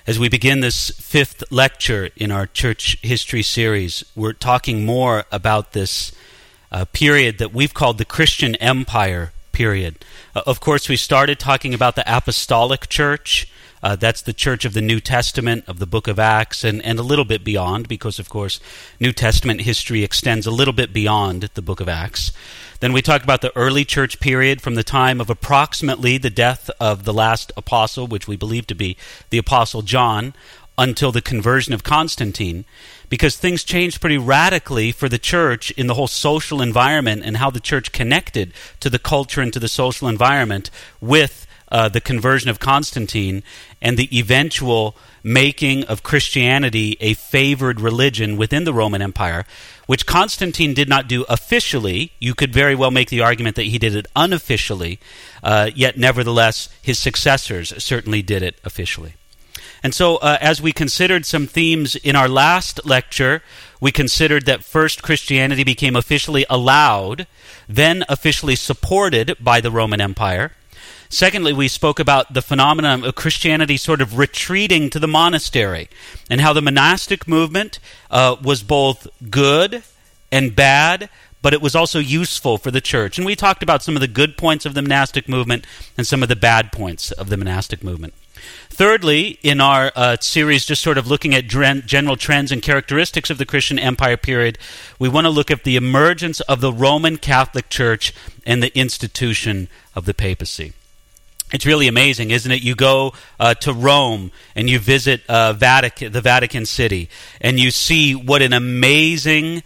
As we begin this fifth lecture in our church history series, we're talking more about this period that we've called the Christian Empire period. Of course, we started talking about the Apostolic Church. That's the church of the New Testament, of the book of Acts, and a little bit beyond, because, of course, New Testament history extends a little bit beyond the book of Acts. Then we talked about the early church period from the time of approximately the death of the last apostle, which we believe to be the Apostle John, until the conversion of Constantine, because things changed pretty radically for the church in the whole social environment and how the church connected to the culture and to the social environment with the conversion of Constantine and the eventual making of Christianity a favored religion within the Roman Empire, which Constantine did not do officially. You could very well make the argument that he did it unofficially, yet nevertheless his successors certainly did it officially. And so as we considered some themes in our last lecture, we considered that first Christianity became officially allowed, then officially supported by the Roman Empire. Secondly, we spoke about the phenomenon of Christianity sort of retreating to the monastery and how the monastic movement was both good and bad, but it was also useful for the church. And we talked about some of the good points of the monastic movement and some of the bad points of the monastic movement. Thirdly, in our series, just sort of looking at general trends and characteristics of the Christian Empire period, we want to look at the emergence of the Roman Catholic Church and the institution of the papacy. It's really amazing, isn't it? You go to Rome and you visit the Vatican City, and you see what an amazing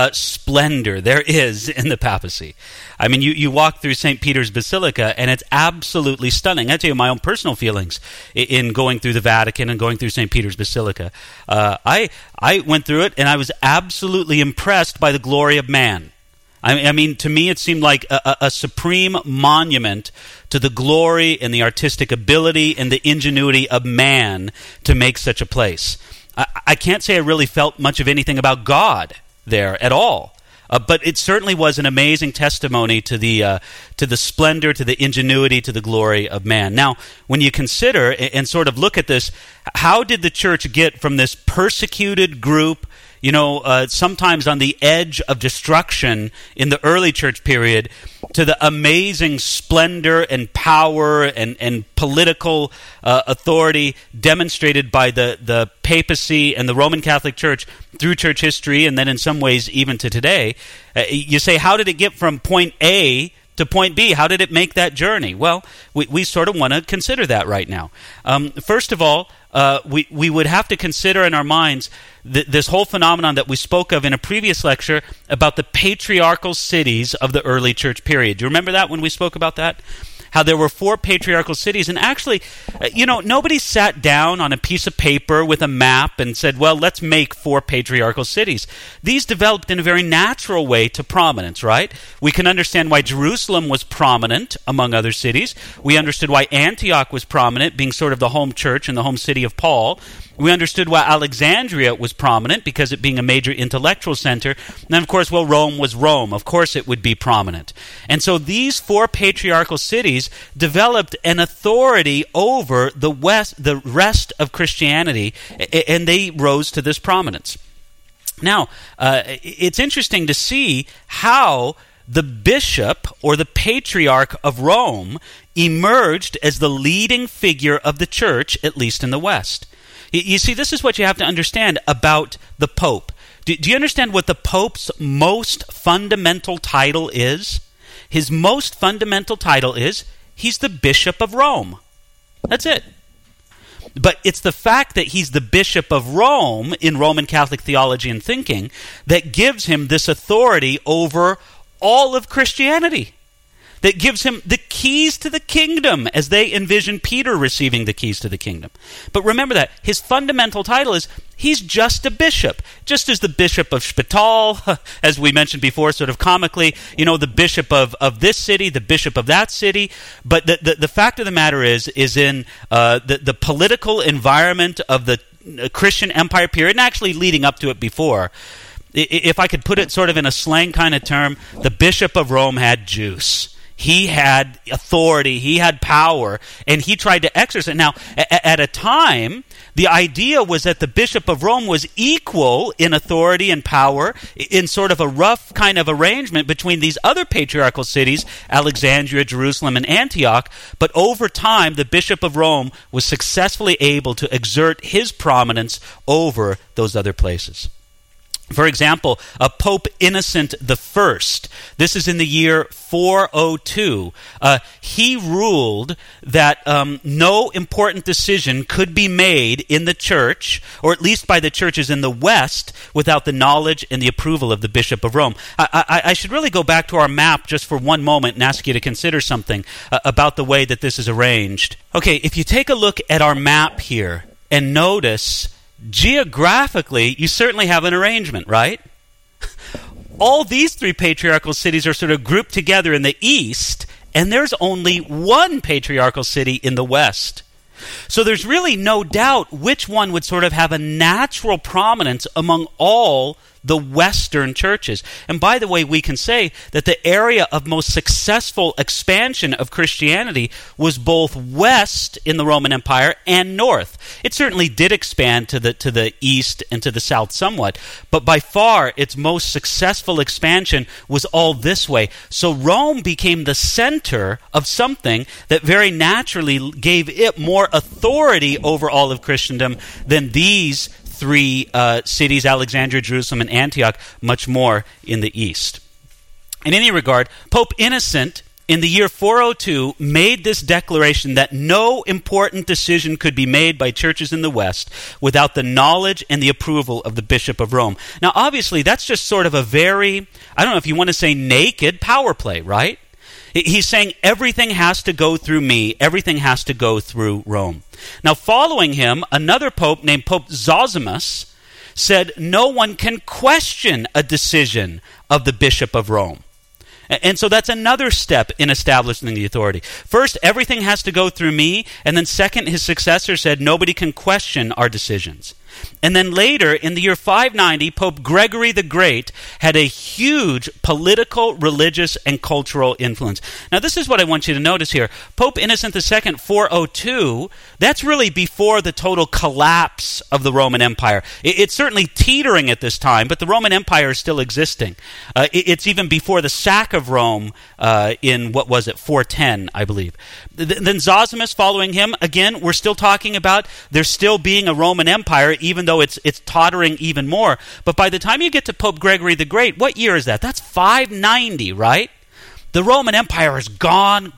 splendor there is in the papacy. I mean, you walk through St. Peter's Basilica, and it's absolutely stunning. I tell you my own personal feelings in going through the Vatican and going through St. Peter's Basilica. I went through it, and I was absolutely impressed by the glory of man. I mean, to me, it seemed like a supreme monument to the glory and the artistic ability and the ingenuity of man to make such a place. I can't say I really felt much of anything about God there at all. But it certainly was an amazing testimony to the splendor, to the ingenuity, to the glory of man. Now, when you consider and sort of look at this, how did the church get from this persecuted group, sometimes on the edge of destruction in the early church period, to the amazing splendor and power and political authority demonstrated by the papacy and the Roman Catholic Church through church history, and then in some ways even to today? You say, how did it get from point A to point B? How did it make that journey? Well, we sort of want to consider that right now. First of all, we would have to consider in our minds this whole phenomenon that we spoke of in a previous lecture about the patriarchal cities of the early church period. Do you remember that when we spoke about that? How there were 4 patriarchal cities, and actually, nobody sat down on a piece of paper with a map and said, well, let's make 4 patriarchal cities. These developed in a very natural way to prominence, right? We can understand why Jerusalem was prominent among other cities. We understood why Antioch was prominent, being sort of the home church and the home city of Paul. We understood why Alexandria was prominent, because it being a major intellectual center. And then, of course, Rome was Rome. Of course it would be prominent. And so these 4 patriarchal cities developed an authority over the rest of Christianity, and they rose to this prominence. Now, it's interesting to see how the bishop or the patriarch of Rome emerged as the leading figure of the church, at least in the West. You see, this is what you have to understand about the Pope. Do you understand what the Pope's most fundamental title is? His most fundamental title is, he's the Bishop of Rome. That's it. But it's the fact that he's the Bishop of Rome in Roman Catholic theology and thinking that gives him this authority over all of Christianity, that gives him the keys to the kingdom, as they envision Peter receiving the keys to the kingdom. But remember that his fundamental title is, he's just a bishop, just as the Bishop of Spital, as we mentioned before, sort of comically, the bishop of this city, the bishop of that city. But the fact of the matter is in the political environment of the Christian Empire period, and actually leading up to it before, if I could put it sort of in a slang kind of term, the Bishop of Rome had juice. he had authority, he had power, and he tried to exercise it. Now, at a time, the idea was that the Bishop of Rome was equal in authority and power in sort of a rough kind of arrangement between these other patriarchal cities, Alexandria, Jerusalem, and Antioch. But over time, the Bishop of Rome was successfully able to exert his prominence over those other places. For example, Pope Innocent I, this is in the year 402, he ruled that no important decision could be made in the church, or at least by the churches in the West, without the knowledge and the approval of the Bishop of Rome. I should really go back to our map just for one moment and ask you to consider something about the way that this is arranged. Okay, if you take a look at our map here and notice, geographically, you certainly have an arrangement, right? All these three patriarchal cities are sort of grouped together in the east, and there's only one patriarchal city in the west. So there's really no doubt which one would sort of have a natural prominence among all the Western churches. And by the way, we can say that the area of most successful expansion of Christianity was both west in the Roman Empire and north. It certainly did expand to the east and to the south somewhat, but by far its most successful expansion was all this way. So Rome became the center of something that very naturally gave it more authority over all of Christendom than these three cities, Alexandria, Jerusalem, and Antioch, much more in the east. In any regard, Pope Innocent, in the year 402, made this declaration that no important decision could be made by churches in the West without the knowledge and the approval of the Bishop of Rome. Now, obviously, that's just sort of a very, I don't know if you want to say naked power play, right? He's saying everything has to go through me. Everything has to go through Rome. Now, following him, another pope named Pope Zosimus said no one can question a decision of the Bishop of Rome. And so that's another step in establishing the authority. First, everything has to go through me. And then second, his successor said nobody can question our decisions. And then later, in the year 590, Pope Gregory the Great had a huge political, religious, and cultural influence. Now, this is what I want you to notice here. Pope Innocent II, 402, that's really before the total collapse of the Roman Empire. It's certainly teetering at this time, but the Roman Empire is still existing. It's even before the sack of Rome in, 410, I believe. Then Zosimus, following him, again, we're still talking about there still being a Roman Empire, even though it's tottering even more. But by the time you get to Pope Gregory the Great, what year is that? That's 590, right? The Roman Empire is gone.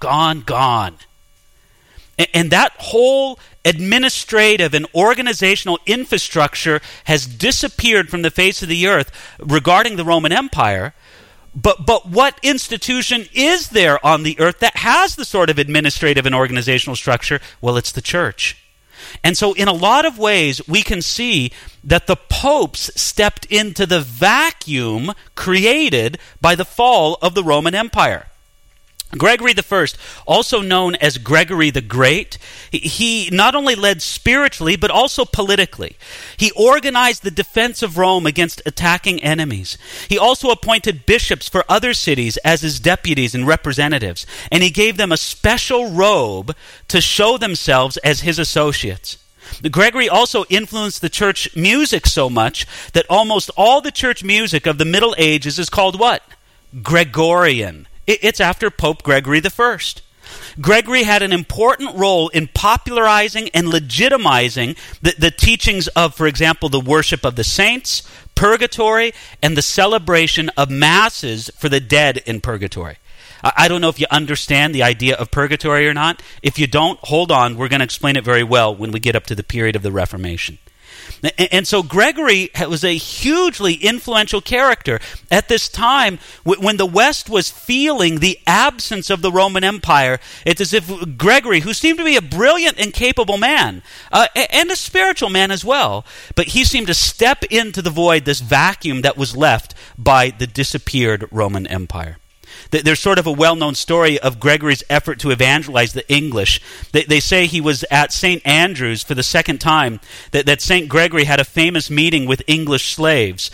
And that whole administrative and organizational infrastructure has disappeared from the face of the earth regarding the Roman Empire. But what institution is there on the earth that has the sort of administrative and organizational structure? Well, it's the church. And so in a lot of ways, we can see that the popes stepped into the vacuum created by the fall of the Roman Empire. Gregory I, also known as Gregory the Great, he not only led spiritually, but also politically. He organized the defense of Rome against attacking enemies. He also appointed bishops for other cities as his deputies and representatives, and he gave them a special robe to show themselves as his associates. Gregory also influenced the church music so much that almost all the church music of the Middle Ages is called what? Gregorian. It's after Pope Gregory I. Gregory had an important role in popularizing and legitimizing the teachings of, for example, the worship of the saints, purgatory, and the celebration of masses for the dead in purgatory. I don't know if you understand the idea of purgatory or not. If you don't, hold on. We're going to explain it very well when we get up to the period of the Reformation. And so Gregory was a hugely influential character at this time when the West was feeling the absence of the Roman Empire. It's as if Gregory, who seemed to be a brilliant and capable man, and a spiritual man as well, but he seemed to step into the void, this vacuum that was left by the disappeared Roman Empire. There's sort of a well-known story of Gregory's effort to evangelize the English. They say he was at St. Andrews for the second time, that St. Gregory had a famous meeting with English slaves.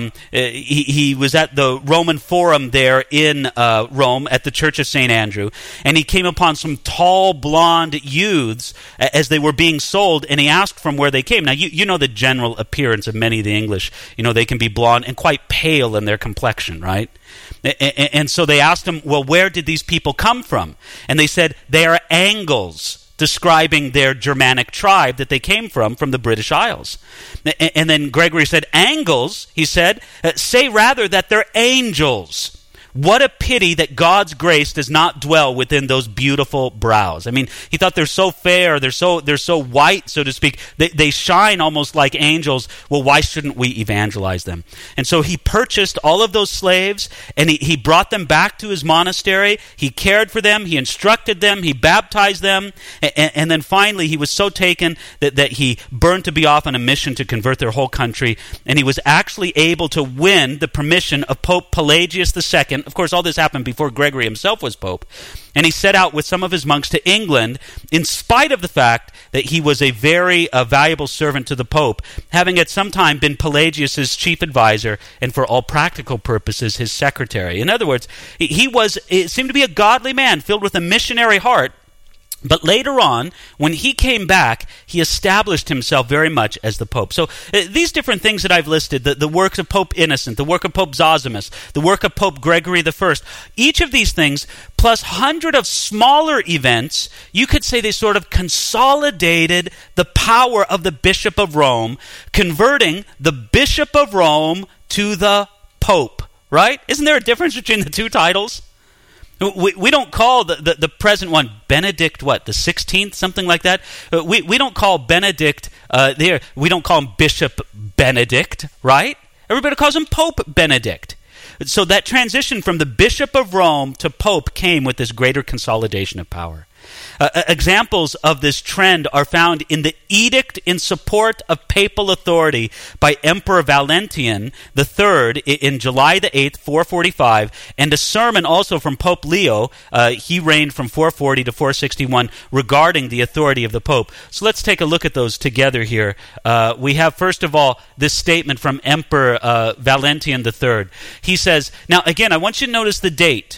He was at the Roman Forum there in Rome at the Church of St. Andrew, and he came upon some tall, blonde youths as they were being sold, and he asked from where they came. Now, you know the general appearance of many of the English. You know, they can be blonde and quite pale in their complexion, right? And so they asked him, well, where did these people come from? And they said, they are Angles, describing their Germanic tribe that they came from the British Isles. And then Gregory said, Angles, he said, say rather that they're angels. What a pity that God's grace does not dwell within those beautiful brows. I mean, he thought they're so fair, they're so white, so to speak. They shine almost like angels. Well, why shouldn't we evangelize them? And so he purchased all of those slaves, and he brought them back to his monastery. He cared for them, he instructed them, he baptized them, and then finally he was so taken that he burned to be off on a mission to convert their whole country, and he was actually able to win the permission of Pope Pelagius II. Of course, all this happened before Gregory himself was pope. And he set out with some of his monks to England, in spite of the fact that he was a very valuable servant to the pope, having at some time been Pelagius's chief advisor and for all practical purposes his secretary. In other words, it seemed to be a godly man filled with a missionary heart. But later on, when he came back, he established himself very much as the Pope. So these different things that I've listed, the works of Pope Innocent, the work of Pope Zosimus, the work of Pope Gregory I, each of these things, plus hundreds of smaller events, you could say they sort of consolidated the power of the Bishop of Rome, converting the Bishop of Rome to the Pope, right? Isn't there a difference between the two titles? We don't call the present one Benedict, what, the 16th, something like that? We don't call Benedict, we don't call him Bishop Benedict, right? Everybody calls him Pope Benedict. So that transition from the Bishop of Rome to Pope came with this greater consolidation of power. Examples of this trend are found in the Edict in Support of Papal Authority by Emperor Valentinian III in July the 8th, 445, and a sermon also from Pope Leo, he reigned from 440 to 461, regarding the authority of the Pope. So let's take a look at those together here. We have, first of all, this statement from Emperor Valentinian III. He says, now again, I want you to notice the date,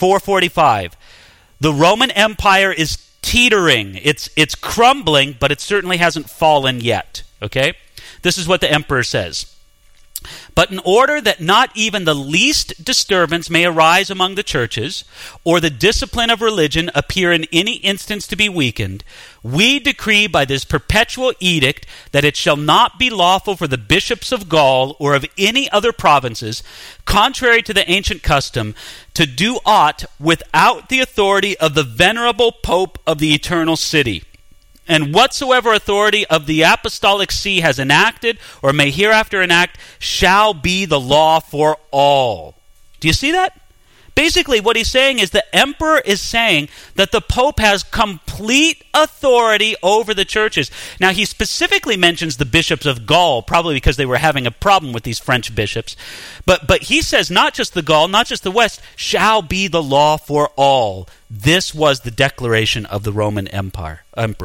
445. The Roman Empire is teetering. It's crumbling, but it certainly hasn't fallen yet. Okay? This is what the emperor says. But in order that not even the least disturbance may arise among the churches, or the discipline of religion appear in any instance to be weakened, we decree by this perpetual edict that it shall not be lawful for the bishops of Gaul or of any other provinces, contrary to the ancient custom, to do aught without the authority of the venerable Pope of the eternal city. And whatsoever authority of the apostolic see has enacted, or may hereafter enact, shall be the law for all. Do you see that? Basically, what he's saying is the emperor is saying that the pope has complete authority over the churches. Now, he specifically mentions the bishops of Gaul, probably because they were having a problem with these French bishops. But he says not just the Gaul, not just the West, shall be the law for all. This was the declaration of the Roman emperor.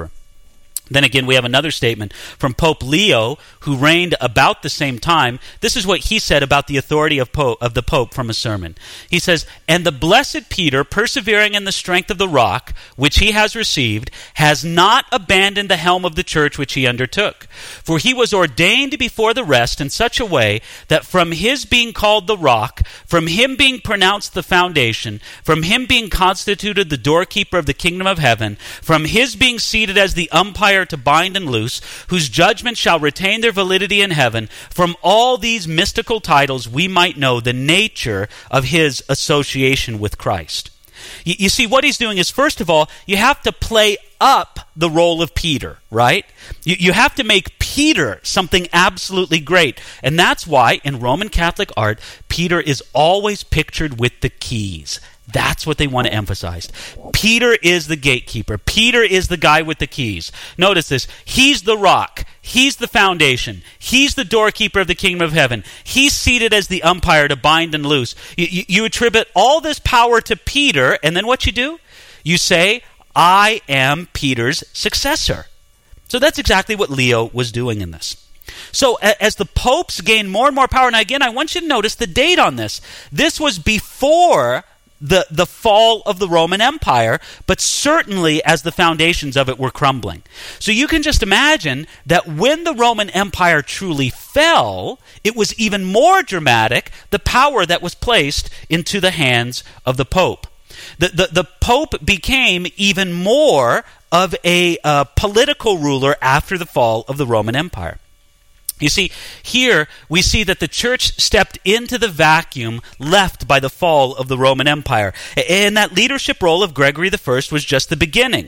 Then again, we have another statement from Pope Leo, who reigned about the same time. This is what he said about the authority of the Pope from a sermon. He says, "And the blessed Peter, persevering in the strength of the rock, which he has received, has not abandoned the helm of the church which he undertook. For he was ordained before the rest in such a way that from his being called the rock, from him being pronounced the foundation, from him being constituted the doorkeeper of the kingdom of heaven, from his being seated as the umpire to bind and loose, whose judgments shall retain their validity in heaven, from all these mystical titles we might know the nature of his association with Christ." You see, what he's doing is, first of all, you have to play up the role of Peter, right? You have to make Peter something absolutely great. And that's why, in Roman Catholic art, Peter is always pictured with the keys. That's what they want to emphasize. Peter is the gatekeeper. Peter is the guy with the keys. Notice this. He's the rock. He's the foundation. He's the doorkeeper of the kingdom of heaven. He's seated as the umpire to bind and loose. You attribute all this power to Peter, and then what you do? You say, I am Peter's successor. So that's exactly what Leo was doing in this. So as the popes gain more and more power, now again, I want you to notice the date on this. This was before the fall of the Roman Empire, but certainly as the foundations of it were crumbling. So you can just imagine that when the Roman Empire truly fell, it was even more dramatic, the power that was placed into the hands of the Pope. The Pope became even more of a political ruler after the fall of the Roman Empire. You see, here we see that the church stepped into the vacuum left by the fall of the Roman Empire. And that leadership role of Gregory I was just the beginning.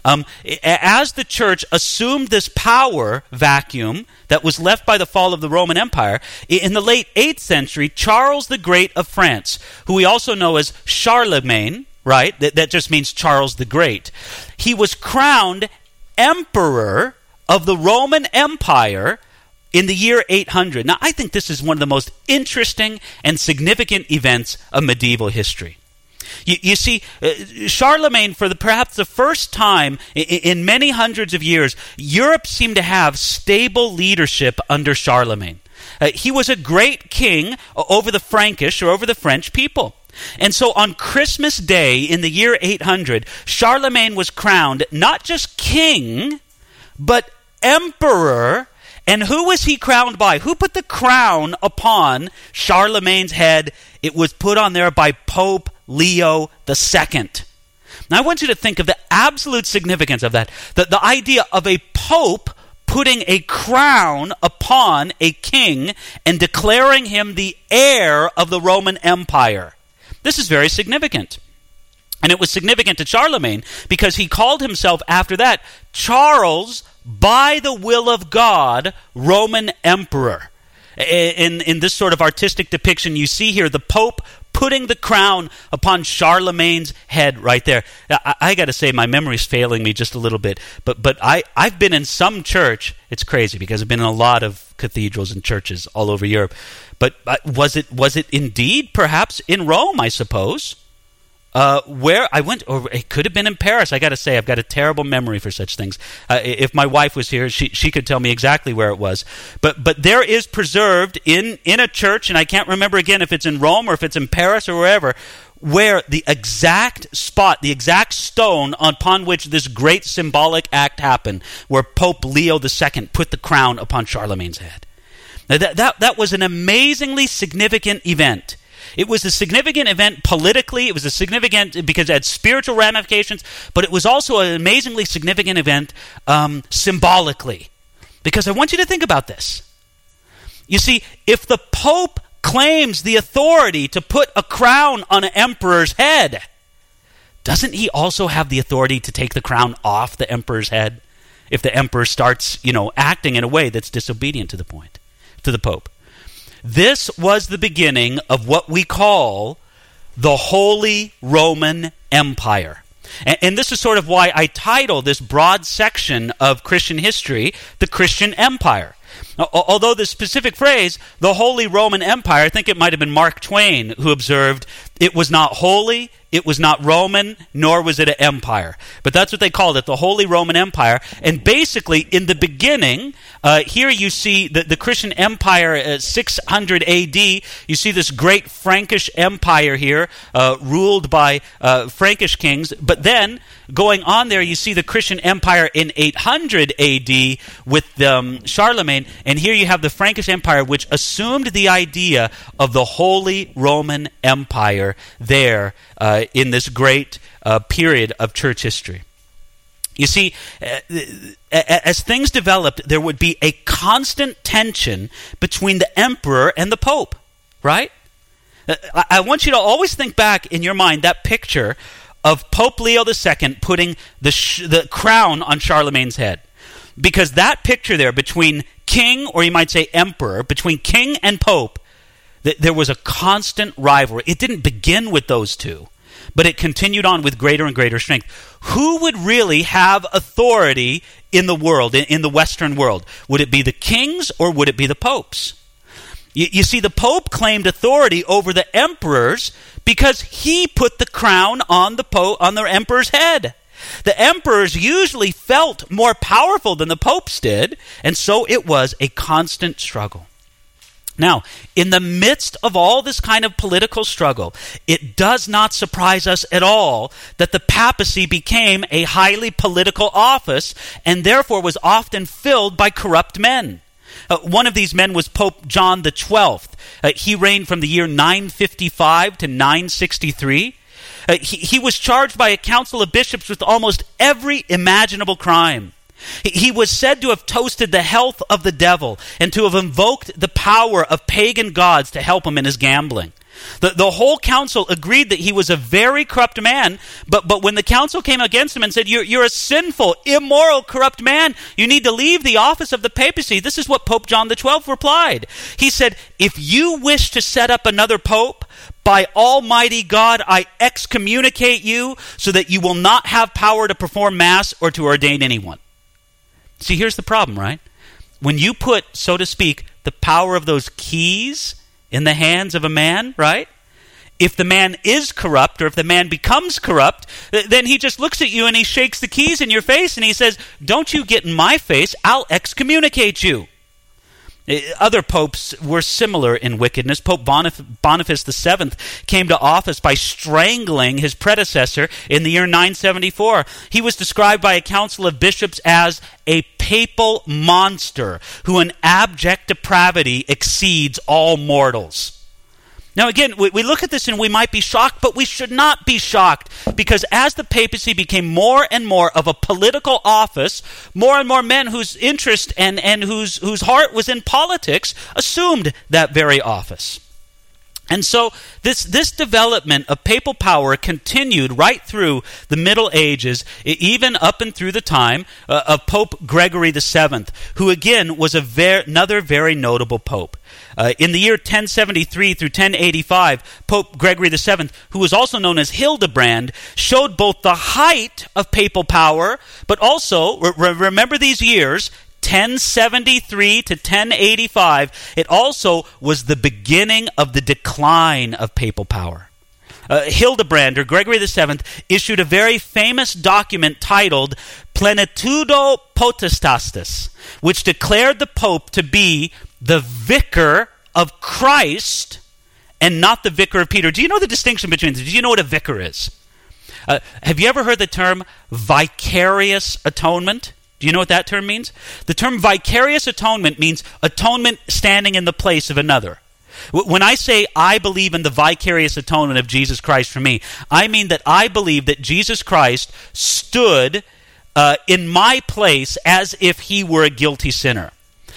As the church assumed this power vacuum that was left by the fall of the Roman Empire, in the late 8th century, Charles the Great of France, who we also know as Charlemagne, right? That just means Charles the Great. He was crowned emperor of the Roman Empire in the year 800. Now, I think this is one of the most interesting and significant events of medieval history. You see, Charlemagne, for perhaps the first time in many hundreds of years, Europe seemed to have stable leadership under Charlemagne. He was a great king over the Frankish, or over the French people. And so on Christmas Day in the year 800, Charlemagne was crowned not just king, but emperor. And who was he crowned by? Who put the crown upon Charlemagne's head? It was put on there by Pope Leo II. Now I want you to think of the absolute significance of that. The idea of a pope putting a crown upon a king and declaring him the heir of the Roman Empire. This is very significant. And it was significant to Charlemagne because he called himself after that Charles, by the will of God, Roman Emperor. In this sort of artistic depiction, you see here the Pope putting the crown upon Charlemagne's head right there. Now, I got to say, my memory's failing me just a little bit, but I've been in some church. It's crazy because I've been in a lot of cathedrals and churches all over Europe. But was it indeed perhaps in Rome, I suppose? Where I went, or it could have been in Paris. I got to say, I've got a terrible memory for such things. If my wife was here, she could tell me exactly where it was. But there is preserved in a church, and I can't remember again if it's in Rome or if it's in Paris or wherever, where the exact spot, the exact stone upon which this great symbolic act happened, where Pope Leo II put the crown upon Charlemagne's head. Now that was an amazingly significant event. It was a significant event politically. It was a significant because it had spiritual ramifications, but it was also an amazingly significant event symbolically. Because I want you to think about this. You see, if the Pope claims the authority to put a crown on an emperor's head, doesn't he also have the authority to take the crown off the emperor's head if the emperor starts, acting in a way that's disobedient to the Pope? This was the beginning of what we call the Holy Roman Empire. And this is sort of why I title this broad section of Christian history, the Christian Empire. Although the specific phrase, the Holy Roman Empire, I think it might have been Mark Twain who observed, it was not holy, it was not Roman, nor was it an empire. But that's what they called it, the Holy Roman Empire. And basically, in the beginning, here you see the Christian Empire, 600 A.D., you see this great Frankish Empire here, ruled by Frankish kings. But then, going on there, you see the Christian Empire in 800 A.D. with Charlemagne. And here you have the Frankish Empire, which assumed the idea of the Holy Roman Empire there in this great period of church history. You see, as things developed, there would be a constant tension between the emperor and the pope, right? I want you to always think back in your mind that picture of Pope Leo II putting the crown on Charlemagne's head. Because that picture there between king, or you might say emperor, between king and pope, there was a constant rivalry. It didn't begin with those two, but it continued on with greater and greater strength. Who would really have authority in the world, in the Western world? Would it be the kings or would it be the popes? You see, the Pope claimed authority over the emperors because he put the crown on the emperor's head. The emperors usually felt more powerful than the popes did, and so it was a constant struggle. Now, in the midst of all this kind of political struggle, it does not surprise us at all that the papacy became a highly political office and therefore was often filled by corrupt men. One of these men was Pope John XII. He reigned from the year 955 to 963. He was charged by a council of bishops with almost every imaginable crime. He was said to have toasted the health of the devil and to have invoked the power of pagan gods to help him in his gambling. The whole council agreed that he was a very corrupt man, but when the council came against him and said, you're a sinful, immoral, corrupt man, you need to leave the office of the papacy, this is what Pope John XII replied. He said, if you wish to set up another pope, by Almighty God, I excommunicate you so that you will not have power to perform Mass or to ordain anyone. See, here's the problem, right? When you put, so to speak, the power of those keys in the hands of a man, right? If the man is corrupt or if the man becomes corrupt, then he just looks at you and he shakes the keys in your face and he says, don't you get in my face, I'll excommunicate you. Other popes were similar in wickedness. Pope Boniface VII came to office by strangling his predecessor in the year 974. He was described by a council of bishops as a papal monster who in abject depravity exceeds all mortals. Now again, we look at this and we might be shocked, but we should not be shocked because as the papacy became more and more of a political office, more and more men whose interest and whose heart was in politics assumed that very office. And so this development of papal power continued right through the Middle Ages, even up and through the time of Pope Gregory VII, who again was another very notable pope. In the year 1073 through 1085, Pope Gregory VII, who was also known as Hildebrand, showed both the height of papal power, but also, remember these years, 1073 to 1085, it also was the beginning of the decline of papal power. Hildebrand, or Gregory VII, issued a very famous document titled Plenitudo Potestatis, which declared the Pope to be the vicar of Christ and not the vicar of Peter. Do you know the distinction between them? Do you know what a vicar is? Have you ever heard the term vicarious atonement? Do you know what that term means? The term vicarious atonement means atonement standing in the place of another. When I say I believe in the vicarious atonement of Jesus Christ for me, I mean that I believe that Jesus Christ stood in my place as if he were a guilty sinner.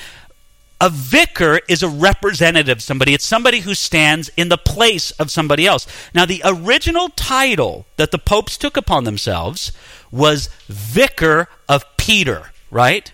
A vicar is a representative, somebody. It's somebody who stands in the place of somebody else. Now, the original title that the popes took upon themselves was Vicar of Peter, right?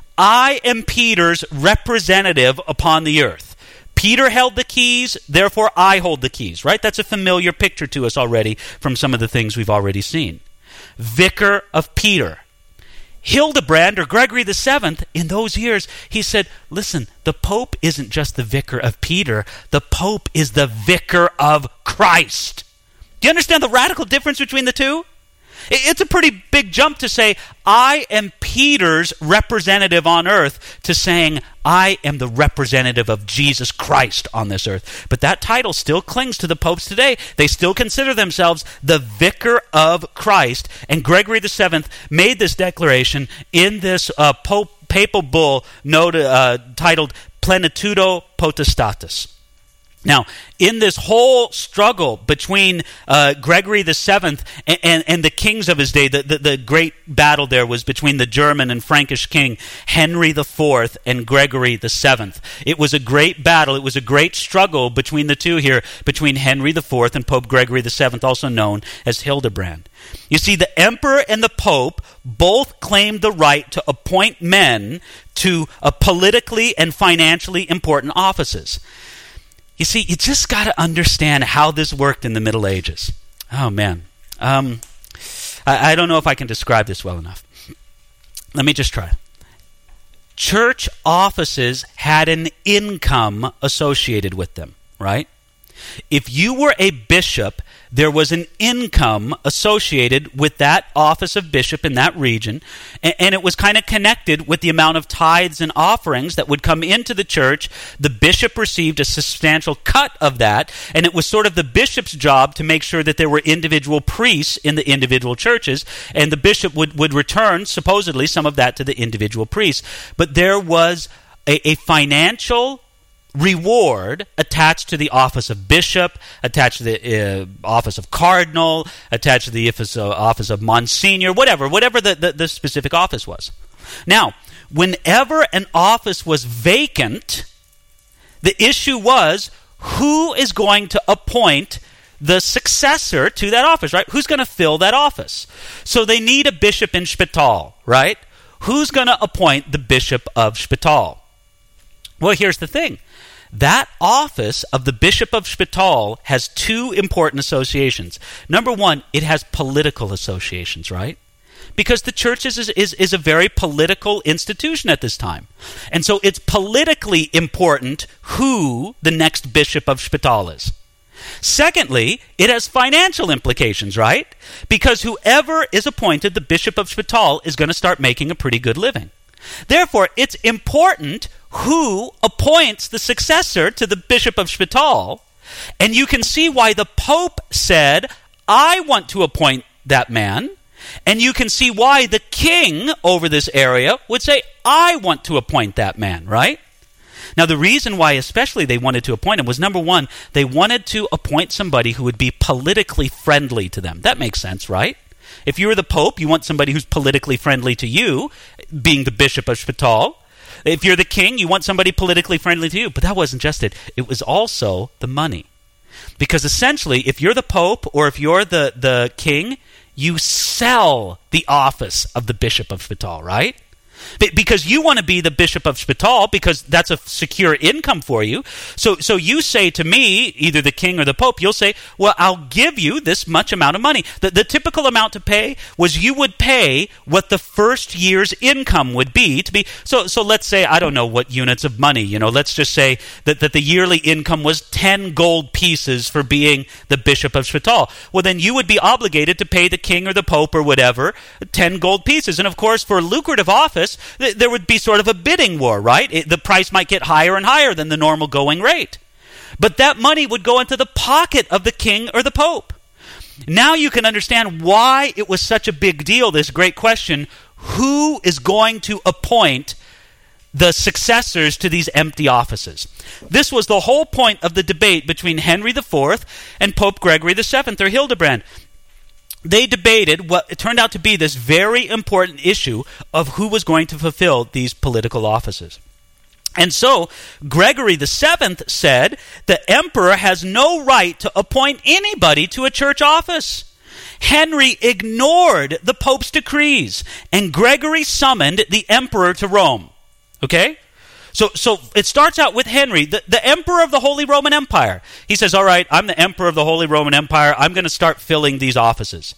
I am Peter's representative upon the earth. Peter held the keys, therefore I hold the keys, right? That's a familiar picture to us already from some of the things we've already seen. Vicar of Peter. Hildebrand, or Gregory VII, in those years, he said, listen, the Pope isn't just the vicar of Peter, the Pope is the vicar of Christ. Do you understand the radical difference between the two? It's a pretty big jump to say, I am Peter's representative on earth, to saying, I am the representative of Jesus Christ on this earth. But that title still clings to the popes today. They still consider themselves the vicar of Christ. And Gregory VII made this declaration in this papal bull titled Plenitudo Potestatis. Now, in this whole struggle between Gregory VII and the kings of his day, the great battle there was between the German and Frankish king Henry IV and Gregory VII. It was a great battle. It was a great struggle between the two here, between Henry IV and Pope Gregory VII, also known as Hildebrand. You see, the emperor and the pope both claimed the right to appoint men to politically and financially important offices. You see, you just got to understand how this worked in the Middle Ages. Oh, man. I don't know if I can describe this well enough. Let me just try. Church offices had an income associated with them, right? If you were a bishop, there was an income associated with that office of bishop in that region, and it was kind of connected with the amount of tithes and offerings that would come into the church. The bishop received a substantial cut of that, and it was sort of the bishop's job to make sure that there were individual priests in the individual churches, and the bishop would return, supposedly, some of that to the individual priests. But there was a financial reward attached to the office of bishop, attached to the office of cardinal, attached to the office of monsignor, whatever the specific office was. Now, whenever an office was vacant, the issue was who is going to appoint the successor to that office, right? Who's going to fill that office? So they need a bishop in Spital, right? Who's going to appoint the bishop of Spital? Well, here's the thing. That office of the Bishop of Spital has two important associations. Number one, it has political associations, right? Because the church is a very political institution at this time. And so it's politically important who the next Bishop of Spital is. Secondly, it has financial implications, right? Because whoever is appointed the Bishop of Spital is going to start making a pretty good living. Therefore, it's important who appoints the successor to the Bishop of Spital, and you can see why the Pope said, I want to appoint that man, and you can see why the king over this area would say, I want to appoint that man, right? Now, the reason why especially they wanted to appoint him was, number one, they wanted to appoint somebody who would be politically friendly to them. That makes sense, right? If you were the Pope, you want somebody who's politically friendly to you, being the Bishop of Spital. If you're the king, you want somebody politically friendly to you. But that wasn't just it. It was also the money. Because essentially, if you're the Pope or if you're the king, you sell the office of the Bishop of Spital, right? Because you want to be the Bishop of Spital because that's a secure income for you. So you say to me, either the king or the Pope, you'll say, well, I'll give you this much amount of money. The typical amount to pay was you would pay what the first year's income would be to be. So let's say, I don't know what units of money, let's just say that the yearly income was 10 gold pieces for being the Bishop of Spital. Well, then you would be obligated to pay the king or the Pope or whatever 10 gold pieces. And of course, for a lucrative office, there would be sort of a bidding war, right? The price might get higher and higher than the normal going rate. But that money would go into the pocket of the king or the Pope. Now you can understand why it was such a big deal, this great question, who is going to appoint the successors to these empty offices? This was the whole point of the debate between Henry IV and Pope Gregory VII, or Hildebrand. They debated what it turned out to be this very important issue of who was going to fulfill these political offices. And so, Gregory VII said the emperor has no right to appoint anybody to a church office. Henry ignored the Pope's decrees, and Gregory summoned the emperor to Rome. Okay? So it starts out with Henry, the emperor of the Holy Roman Empire. He says, all right, I'm the emperor of the Holy Roman Empire. I'm going to start filling these offices.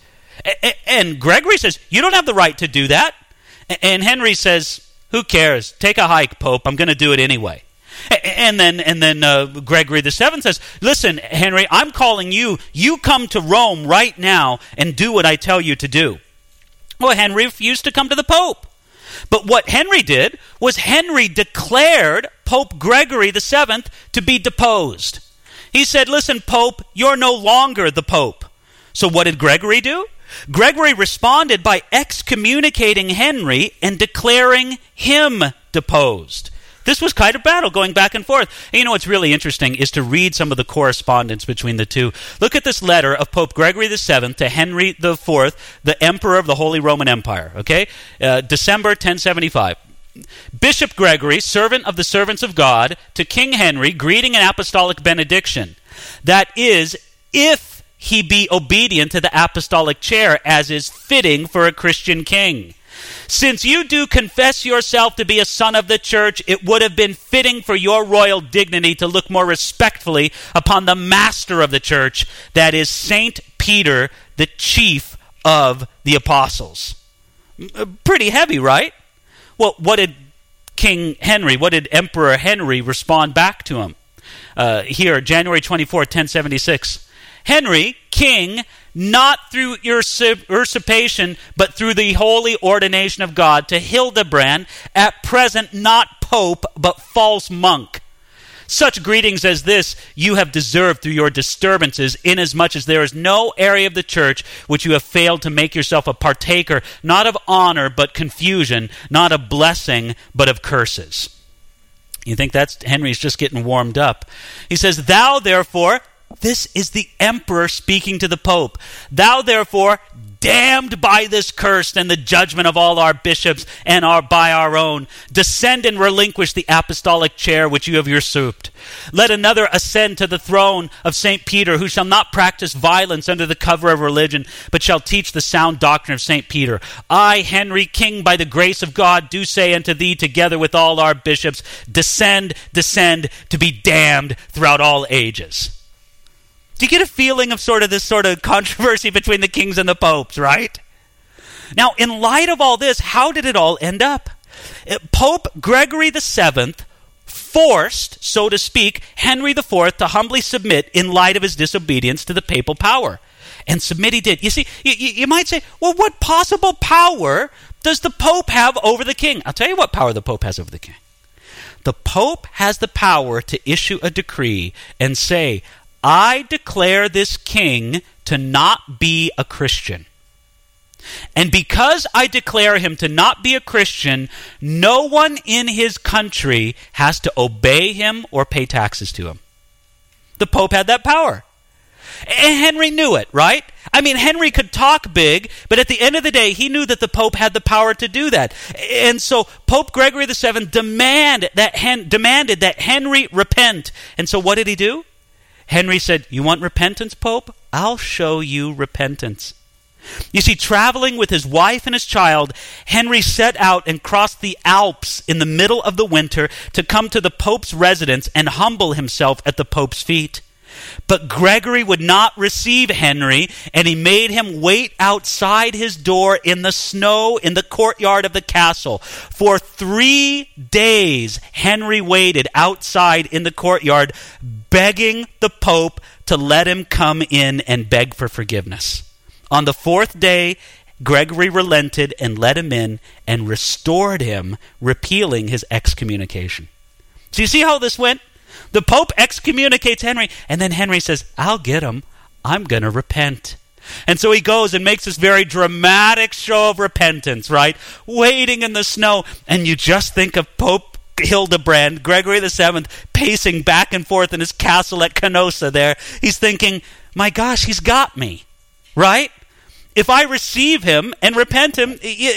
And Gregory says, you don't have the right to do that. And Henry says, who cares? Take a hike, Pope. I'm going to do it anyway. And then Gregory VII says, listen, Henry, I'm calling you. You come to Rome right now and do what I tell you to do. Well, Henry refused to come to the Pope. But what Henry did was Henry declared Pope Gregory VII to be deposed. He said, listen, Pope, you're no longer the Pope. So what did Gregory do? Gregory responded by excommunicating Henry and declaring him deposed. This was kind of battle going back and forth. And what's really interesting is to read some of the correspondence between the two. Look at this letter of Pope Gregory VII to Henry IV, the Emperor of the Holy Roman Empire. Okay, December 1075. Bishop Gregory, servant of the servants of God, to King Henry, greeting and apostolic benediction. That is, if he be obedient to the apostolic chair, as is fitting for a Christian king. Since you do confess yourself to be a son of the church, it would have been fitting for your royal dignity to look more respectfully upon the master of the church, that is Saint Peter, the chief of the apostles. Pretty heavy, right? Well, what did Emperor Henry respond back to him? Here, January 24, 1076. Henry, king, not through usurpation, but through the holy ordination of God, to Hildebrand, at present not pope, but false monk. Such greetings as this you have deserved through your disturbances, inasmuch as there is no area of the church which you have failed to make yourself a partaker, not of honor, but confusion, not of blessing, but of curses. You think Henry's just getting warmed up. He says, thou therefore, this is the emperor speaking to the pope, thou therefore, damned by this curse and the judgment of all our bishops and by our own, descend and relinquish the apostolic chair which you have usurped. Let another ascend to the throne of St. Peter, who shall not practice violence under the cover of religion, but shall teach the sound doctrine of St. Peter. I, Henry, king, by the grace of God, do say unto thee, together with all our bishops, descend, descend, to be damned throughout all ages. Do you get a feeling of this controversy between the kings and the popes, right? Now, in light of all this, how did it all end up? Pope Gregory VII forced, so to speak, Henry IV to humbly submit in light of his disobedience to the papal power. And submit he did. You see, you might say, well, what possible power does the Pope have over the king? I'll tell you what power the Pope has over the king. The Pope has the power to issue a decree and say, I declare this king to not be a Christian. And because I declare him to not be a Christian, no one in his country has to obey him or pay taxes to him. The Pope had that power. And Henry knew it, right? I mean, Henry could talk big, but at the end of the day, he knew that the Pope had the power to do that. And so Pope Gregory VII demanded that Henry repent. And so what did he do? Henry said, you want repentance, Pope? I'll show you repentance. You see, traveling with his wife and his child, Henry set out and crossed the Alps in the middle of the winter to come to the Pope's residence and humble himself at the Pope's feet. But Gregory would not receive Henry, and he made him wait outside his door in the snow in the courtyard of the castle. For 3 days, Henry waited outside in the courtyard, begging the Pope to let him come in and beg for forgiveness. On the 4th day, Gregory relented and let him in and restored him, repealing his excommunication. So you see how this went? The Pope excommunicates Henry, and then Henry says, I'll get him. I'm going to repent. And so he goes and makes this very dramatic show of repentance, right? Waiting in the snow. And you just think of Pope Hildebrand, Gregory VII, pacing back and forth in his castle at Canossa there. He's thinking, my gosh, he's got me, right? If I receive him and repent him,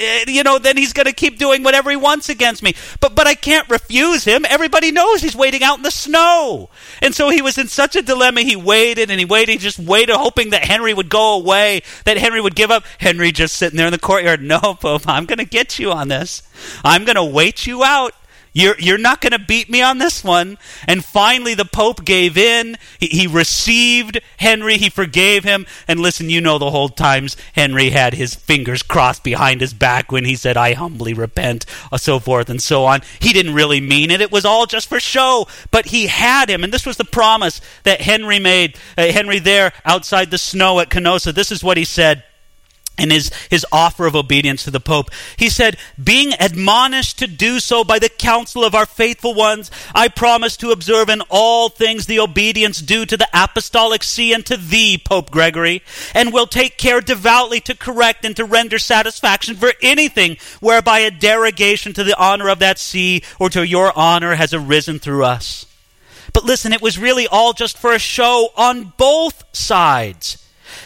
then he's going to keep doing whatever he wants against me. But I can't refuse him. Everybody knows he's waiting out in the snow. And so he was in such a dilemma. He waited, just waited, hoping that Henry would go away, that Henry would give up. Henry just sitting there in the courtyard. No, Pope, I'm going to get you on this. I'm going to wait you out. You're not going to beat me on this one. And finally, the Pope gave in. He received Henry. He forgave him. And listen, you know the whole times Henry had his fingers crossed behind his back when he said, I humbly repent, so forth and so on. He didn't really mean it. It was all just for show. But he had him. And this was the promise that Henry made. Henry there outside the snow at Canossa. This is what he said in his offer of obedience to the Pope. He said, being admonished to do so by the counsel of our faithful ones, I promise to observe in all things the obedience due to the apostolic see and to thee, Pope Gregory, and will take care devoutly to correct and to render satisfaction for anything whereby a derogation to the honor of that see or to your honor has arisen through us. But listen, it was really all just for a show on both sides.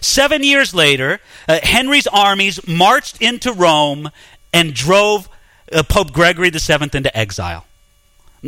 7 years later, Henry's armies marched into Rome and drove Pope Gregory VII into exile.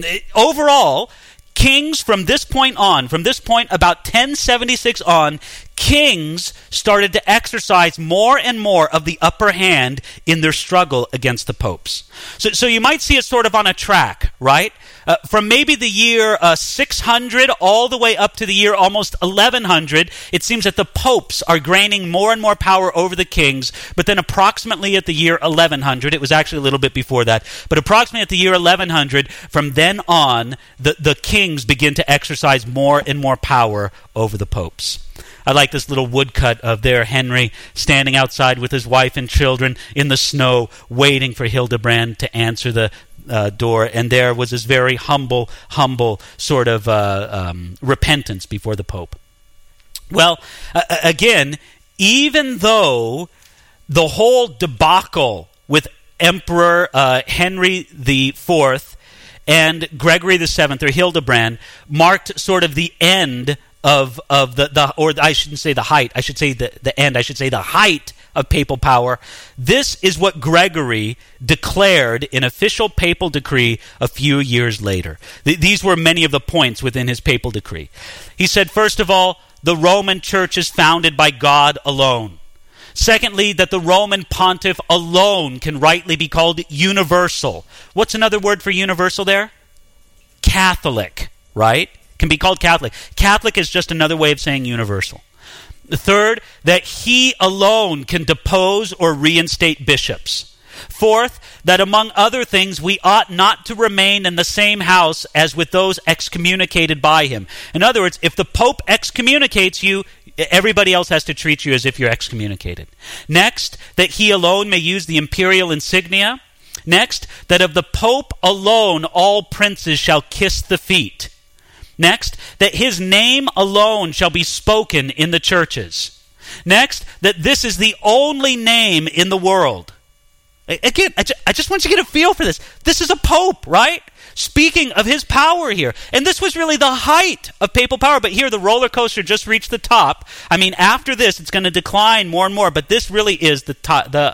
Overall, kings from this point about 1076 on, kings started to exercise more and more of the upper hand in their struggle against the popes. So you might see it sort of on a track, right? From maybe the year 600 all the way up to the year almost 1100, it seems that the popes are gaining more and more power over the kings, but then approximately at the year 1100, it was actually a little bit before that, but approximately at the year 1100, from then on, the kings begin to exercise more and more power over the popes. I like this little woodcut of their Henry standing outside with his wife and children in the snow, waiting for Hildebrand to answer the door, and there was this very humble sort of repentance before the Pope. Well, again, even though the whole debacle with Emperor Henry IV and Gregory VII, or Hildebrand, marked sort of the end of the or I shouldn't say the height, I should say the end, I should say the height of papal power. This is what Gregory declared in official papal decree a few years later. These were many of the points within his papal decree. He said, first of all, the Roman Church is founded by God alone. Secondly, that the Roman pontiff alone can rightly be called universal. What's another word for universal there? Catholic, right? Can be called Catholic. Catholic is just another way of saying universal. The third, that he alone can depose or reinstate bishops. Fourth, that among other things, we ought not to remain in the same house as with those excommunicated by him. In other words, if the Pope excommunicates you, everybody else has to treat you as if you're excommunicated. Next, that he alone may use the imperial insignia. Next, that of the Pope alone all princes shall kiss the feet. Next, that his name alone shall be spoken in the churches. Next, that this is the only name in the world. Again, I just want you to get a feel for this. This is a pope, right? Speaking of his power here. And this was really the height of papal power. But here, the roller coaster just reached the top. I mean, after this, it's going to decline more and more. But this really is the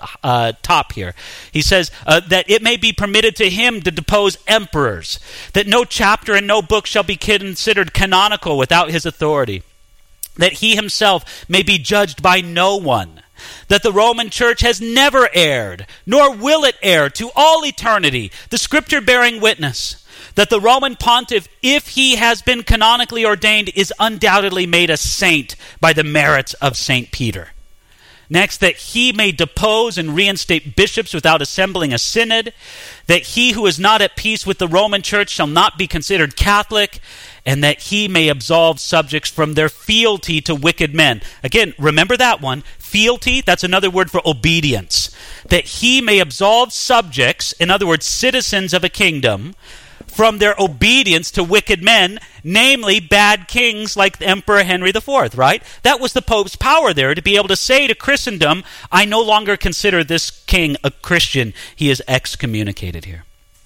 top here. He says that it may be permitted to him to depose emperors. That no chapter and no book shall be considered canonical without his authority. That he himself may be judged by no one. That the Roman Church has never erred, nor will it err to all eternity, the Scripture bearing witness. That the Roman pontiff, if he has been canonically ordained, is undoubtedly made a saint by the merits of St. Peter. Next, that he may depose and reinstate bishops without assembling a synod. That he who is not at peace with the Roman Church shall not be considered Catholic. And that he may absolve subjects from their fealty to wicked men. Again, remember that one. Fealty, that's another word for obedience. That he may absolve subjects, in other words, citizens of a kingdom, from their obedience to wicked men, namely bad kings like Emperor Henry IV, right? That was the Pope's power there, to be able to say to Christendom, I no longer consider this king a Christian. He is excommunicated here.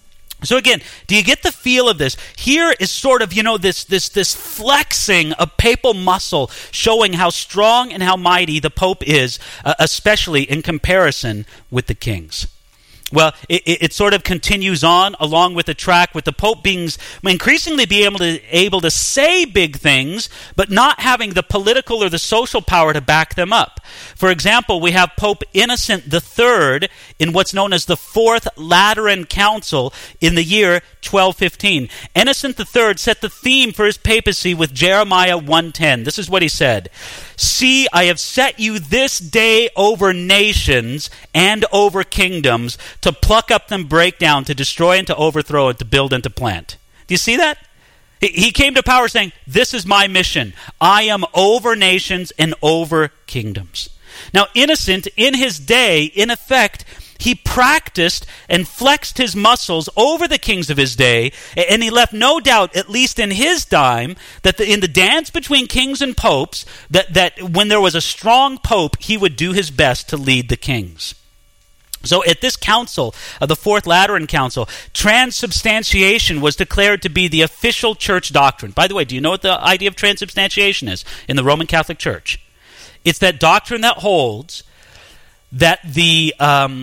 So again, do you get the feel of this? Here is sort of, this flexing of papal muscle, showing how strong and how mighty the Pope is, especially in comparison with the kings. Well, it sort of continues on along with the track, with the Pope being increasingly able to say big things, but not having the political or the social power to back them up. For example, we have Pope Innocent III in what's known as the Fourth Lateran Council in the year 1215. Innocent III set the theme for his papacy with Jeremiah 1:10. This is what he said. See, I have set you this day over nations and over kingdoms, to pluck up and break down, to destroy and to overthrow, and to build and to plant. Do you see that? He came to power saying, this is my mission. I am over nations and over kingdoms. Now, Innocent, in his day, in effect, he practiced and flexed his muscles over the kings of his day, and he left no doubt, at least in his time, that in the dance between kings and popes, that when there was a strong pope, he would do his best to lead the kings. So at this council, the Fourth Lateran Council, transubstantiation was declared to be the official church doctrine. By the way, do you know what the idea of transubstantiation is in the Roman Catholic Church? It's that doctrine that holds that the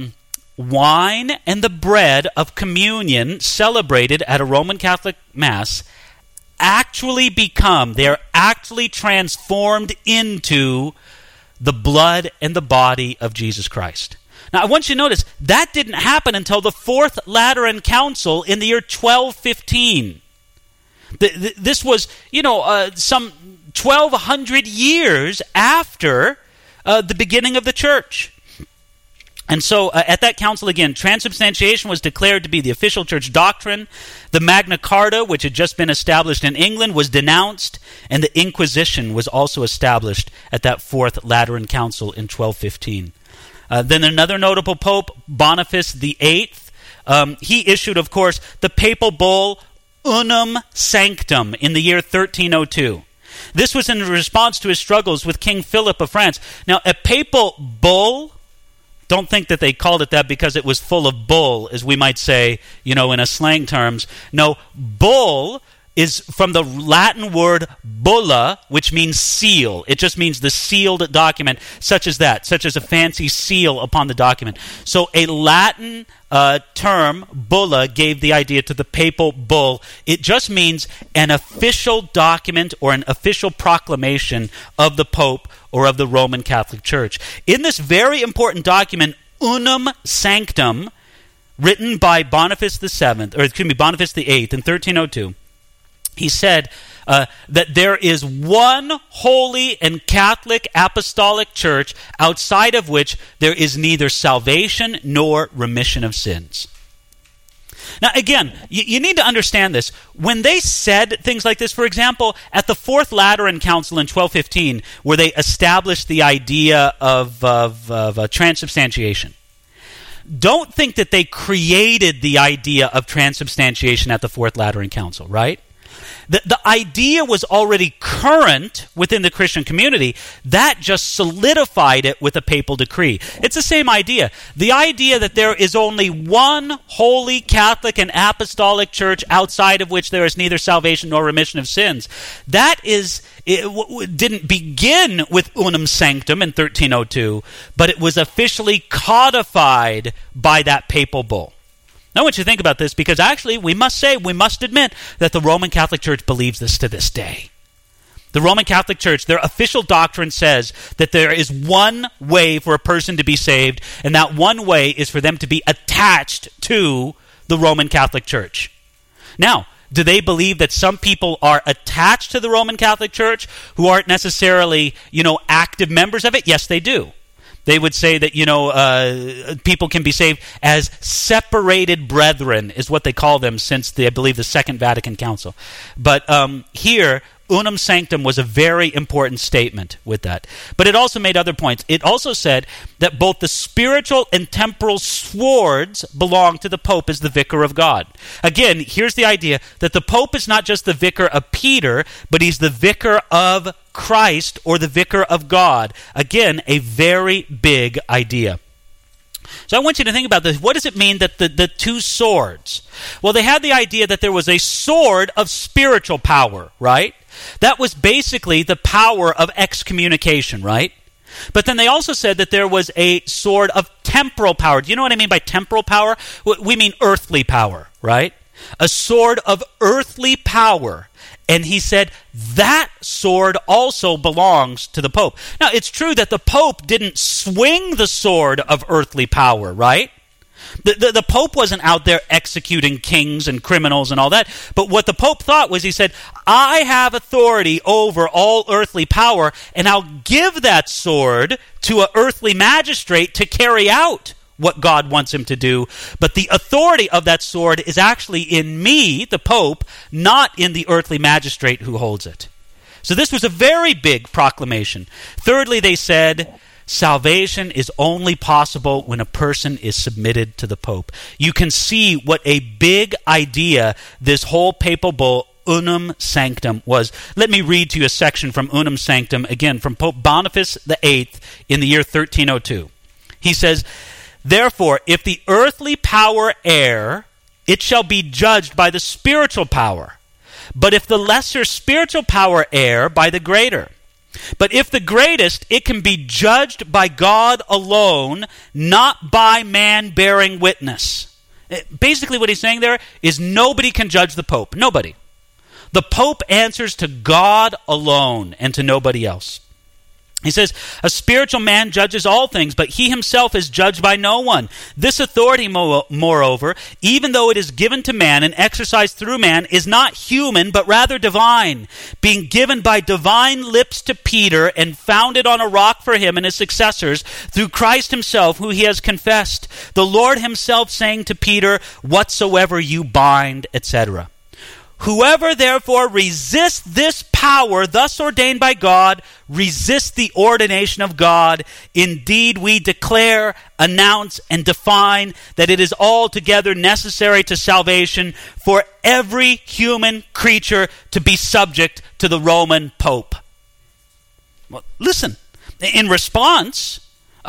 wine and the bread of communion celebrated at a Roman Catholic Mass actually become, they are actually transformed into the blood and the body of Jesus Christ. Now, I want you to notice, that didn't happen until the Fourth Lateran Council in the year 1215. This was, some 1,200 years after the beginning of the church. And so at that council, again, transubstantiation was declared to be the official church doctrine. The Magna Carta, which had just been established in England, was denounced, and the Inquisition was also established at that Fourth Lateran Council in 1215. Then another notable pope, Boniface VIII, he issued, of course, the papal bull Unum Sanctum in the year 1302. This was in response to his struggles with King Philip of France. Now, a papal bull, don't think that they called it that because it was full of bull, as we might say, in a slang terms. No, bull is from the Latin word bulla, which means seal. It just means the sealed document, such as a fancy seal upon the document. So a Latin term, bulla, gave the idea to the papal bull. It just means an official document or an official proclamation of the Pope or of the Roman Catholic Church. In this very important document, Unum Sanctum, written by Boniface VIII in 1302, he said that there is one holy and Catholic apostolic church outside of which there is neither salvation nor remission of sins. Now, again, you need to understand this. When they said things like this, for example, at the Fourth Lateran Council in 1215, where they established the idea of transubstantiation, don't think that they created the idea of transubstantiation at the Fourth Lateran Council, right? The idea was already current within the Christian community. That just solidified it with a papal decree. It's the same idea. The idea that there is only one holy Catholic and apostolic church outside of which there is neither salvation nor remission of sins. That didn't begin with Unum Sanctum in 1302, but it was officially codified by that papal bull. I want you to think about this because actually we must admit that the Roman Catholic Church believes this to this day. The Roman Catholic Church, their official doctrine says that there is one way for a person to be saved, and that one way is for them to be attached to the Roman Catholic Church. Now, do they believe that some people are attached to the Roman Catholic Church who aren't necessarily, active members of it? Yes, they do. They would say that, people can be saved as separated brethren, is what they call them since, I believe, the Second Vatican Council. But here, Unum Sanctum was a very important statement with that. But it also made other points. It also said that both the spiritual and temporal swords belong to the Pope as the vicar of God. Again, here's the idea that the Pope is not just the vicar of Peter, but he's the vicar of Christ or the vicar of God. Again, a very big idea. So I want you to think about this. What does it mean that the two swords? Well, they had the idea that there was a sword of spiritual power, right? That was basically the power of excommunication, right? But then they also said that there was a sword of temporal power. Do you know what I mean by temporal power? We mean earthly power, right? A sword of earthly power. And he said that sword also belongs to the Pope. Now, it's true that the Pope didn't swing the sword of earthly power, right? The Pope wasn't out there executing kings and criminals and all that. But what the Pope thought was, he said, I have authority over all earthly power, and I'll give that sword to an earthly magistrate to carry out what God wants him to do. But the authority of that sword is actually in me, the Pope, not in the earthly magistrate who holds it. So this was a very big proclamation. Thirdly, they said, salvation is only possible when a person is submitted to the Pope. You can see what a big idea this whole papal bull Unum Sanctum was. Let me read to you a section from Unum Sanctum, again, from Pope Boniface VIII in the year 1302. He says, therefore, if the earthly power err, it shall be judged by the spiritual power. But if the lesser spiritual power err, by the greater. But if the greatest, it can be judged by God alone, not by man bearing witness. Basically what he's saying there is nobody can judge the Pope. Nobody. The Pope answers to God alone and to nobody else. He says, a spiritual man judges all things, but he himself is judged by no one. This authority, moreover, even though it is given to man and exercised through man, is not human, but rather divine, being given by divine lips to Peter and founded on a rock for him and his successors, through Christ himself, who he has confessed. The Lord himself saying to Peter, whatsoever you bind, etc. Whoever therefore resists this power thus ordained by God, resists the ordination of God. Indeed, we declare, announce, and define that it is altogether necessary to salvation for every human creature to be subject to the Roman Pope. Well, listen, in response,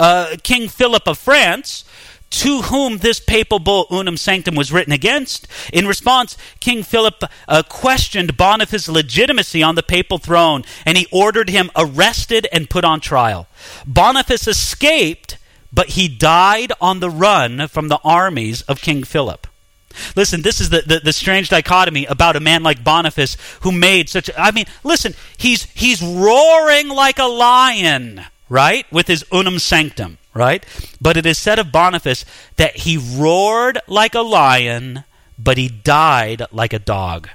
King Philip of France, to whom this papal bull Unum Sanctum was written against, in response, King Philip questioned Boniface's legitimacy on the papal throne, and he ordered him arrested and put on trial. Boniface escaped, but he died on the run from the armies of King Philip. Listen, this is the strange dichotomy about a man like Boniface who made such... listen, he's roaring like a lion, right, with his Unum Sanctum. Right? But it is said of Boniface that he roared like a lion, but he died like a dog.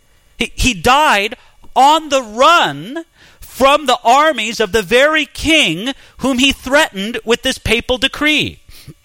He died on the run from the armies of the very king whom he threatened with this papal decree.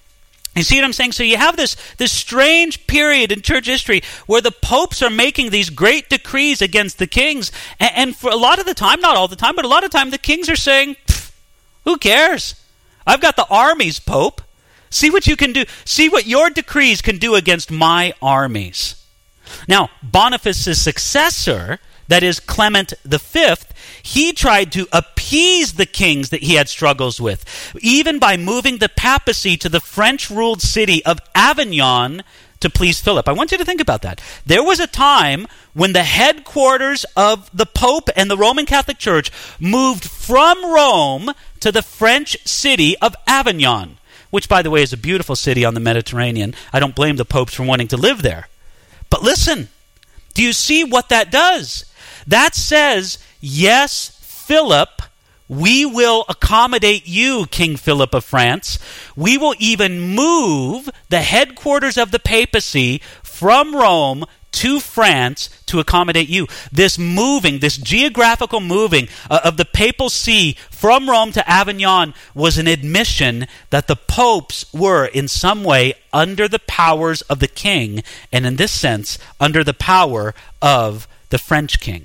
You see what I'm saying? So you have this strange period in church history where the popes are making these great decrees against the kings, and for a lot of the time, not all the time, but a lot of the time, the kings are saying, who cares? I've got the armies, Pope. See what you can do. See what your decrees can do against my armies. Now, Boniface's successor, that is Clement V, he tried to appease the kings that he had struggles with, even by moving the papacy to the French-ruled city of Avignon to please Philip. I want you to think about that. There was a time when the headquarters of the Pope and the Roman Catholic Church moved from Rome to the French city of Avignon, which, by the way, is a beautiful city on the Mediterranean. I don't blame the popes for wanting to live there. But listen, do you see what that does? That says, yes, Philip, we will accommodate you, King Philip of France. We will even move the headquarters of the papacy from Rome to France to accommodate you. This moving, this geographical moving of the papal see from Rome to Avignon was an admission that the popes were in some way under the powers of the king, and in this sense, under the power of the French king.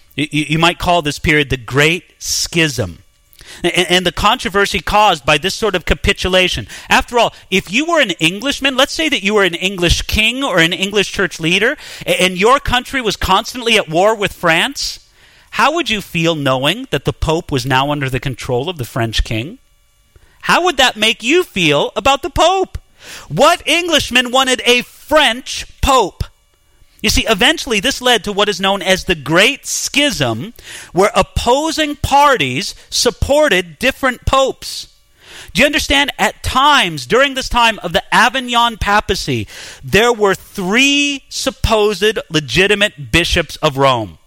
You might call this period the Great Schism. And the controversy caused by this sort of capitulation. After all, if you were an Englishman, let's say that you were an English king or an English church leader, and your country was constantly at war with France, how would you feel knowing that the Pope was now under the control of the French king? How would that make you feel about the Pope? What Englishman wanted a French Pope? You see, eventually this led to what is known as the Great Schism, where opposing parties supported different popes. Do you understand? At times, during this time of the Avignon papacy, there were 3 supposed legitimate bishops of Rome.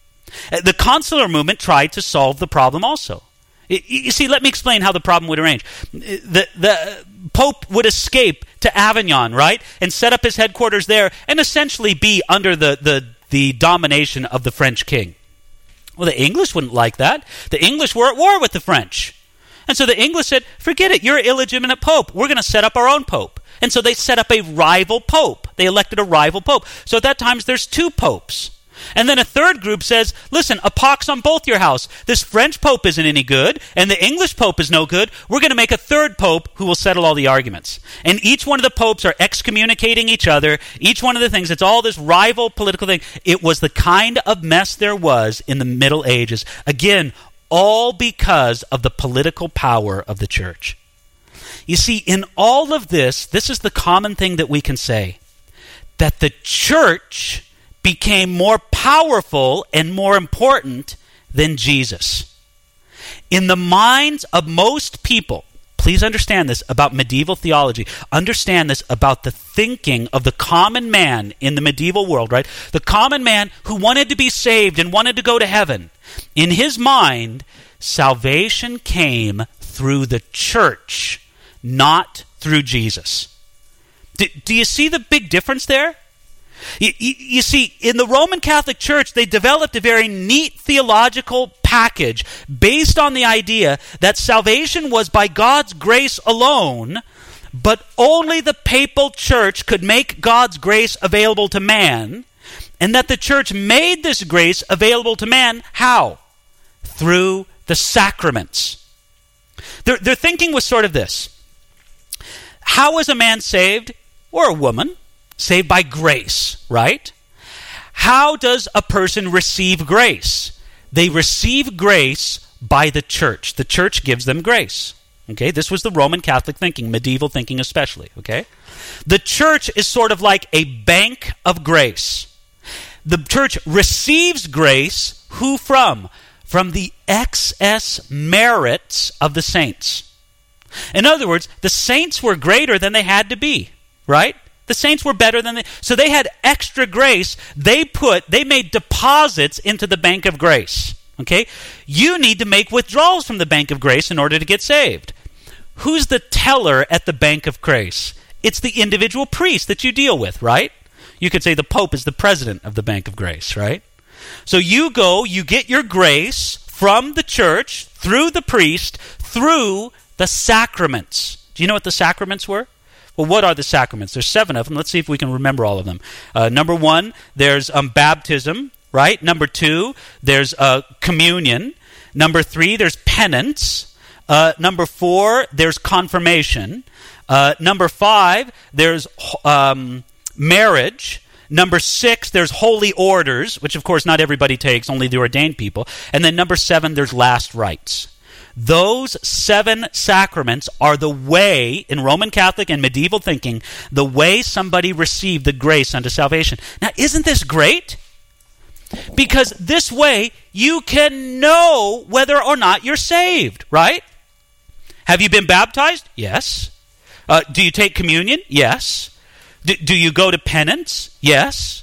The consular movement tried to solve the problem also. You see, let me explain how the problem would arrange. The Pope would escape to Avignon, right, and set up his headquarters there and essentially be under the domination of the French king. Well, the English wouldn't like that. The English were at war with the French. And so the English said, forget it, you're an illegitimate pope. We're going to set up our own pope. And so they set up a rival pope. They elected a rival pope. So at that time, there's 2 popes. And then a third group says, listen, a pox on both your house. This French pope isn't any good, and the English pope is no good. We're going to make a third pope who will settle all the arguments. And each one of the popes are excommunicating each other. Each one of the things, it's all this rival political thing. It was the kind of mess there was in the Middle Ages. Again, all because of the political power of the church. You see, in all of this, this is the common thing that we can say, that the church became more powerful and more important than Jesus. In the minds of most people, please understand this about medieval theology. Understand this about the thinking of the common man in the medieval world, right? The common man who wanted to be saved and wanted to go to heaven. In his mind, salvation came through the church, not through Jesus. Do you see the big difference there? You see, in the Roman Catholic Church, they developed a very neat theological package based on the idea that salvation was by God's grace alone, but only the papal church could make God's grace available to man, and that the church made this grace available to man, how? Through the sacraments. Their thinking was sort of this. How is a man saved, or a woman, saved by grace, right? How does a person receive grace? They receive grace by the church. The church gives them grace. Okay, this was the Roman Catholic thinking, medieval thinking especially, okay? The church is sort of like a bank of grace. The church receives grace, who from? From the excess merits of the saints. In other words, the saints were greater than they had to be, right? The saints were better than so they had extra grace. They made deposits into the bank of grace. Okay? You need to make withdrawals from the bank of grace in order to get saved. Who's the teller at the bank of grace? It's the individual priest that you deal with, right? You could say the Pope is the president of the bank of grace, right? So you go, you get your grace from the church, through the priest, through the sacraments. Do you know what the sacraments were? Well, what are the sacraments? There's 7 of them. Let's see if we can remember all of them. Number 1, there's baptism, right? Number 2, there's communion. Number 3, there's penance. Number 4, there's confirmation. Number 5, there's marriage. Number 6, there's holy orders, which of course not everybody takes, only the ordained people. And then number 7, there's last rites. Those 7 sacraments are the way, in Roman Catholic and medieval thinking, the way somebody received the grace unto salvation. Now, isn't this great? Because this way, you can know whether or not you're saved, right? Have you been baptized? Yes. Do you take communion? Yes. Do you go to penance? Yes.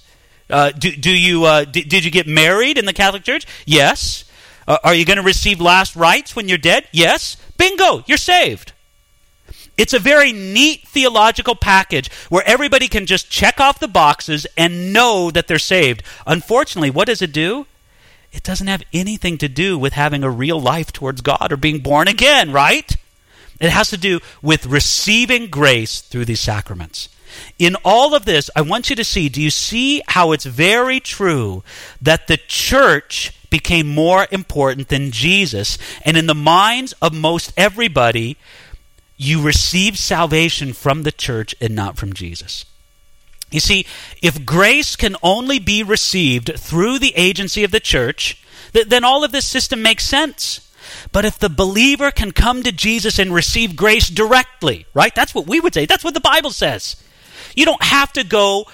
Did you get married in the Catholic Church? Yes. Are you going to receive last rites when you're dead? Yes. Bingo, you're saved. It's a very neat theological package where everybody can just check off the boxes and know that they're saved. Unfortunately, what does it do? It doesn't have anything to do with having a real life towards God or being born again, right? It has to do with receiving grace through these sacraments. In all of this, I want you to see, do you see how it's very true that the church became more important than Jesus? And in the minds of most everybody, you receive salvation from the church and not from Jesus. You see, if grace can only be received through the agency of the church, then all of this system makes sense. But if the believer can come to Jesus and receive grace directly, right? That's what we would say. That's what the Bible says. You don't have to go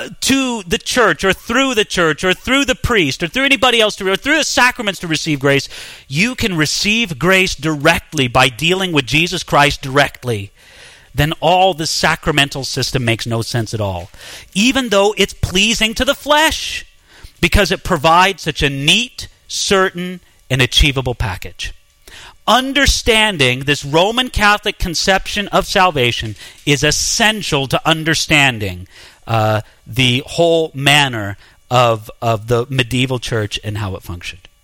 to the church or through the priest or through anybody else or through the sacraments to receive grace. You can receive grace directly by dealing with Jesus Christ directly. Then all the sacramental system makes no sense at all, even though it's pleasing to the flesh, because it provides such a neat, certain, and achievable package. Understanding this Roman Catholic conception of salvation is essential to understanding the whole manner of the medieval church and how it functioned.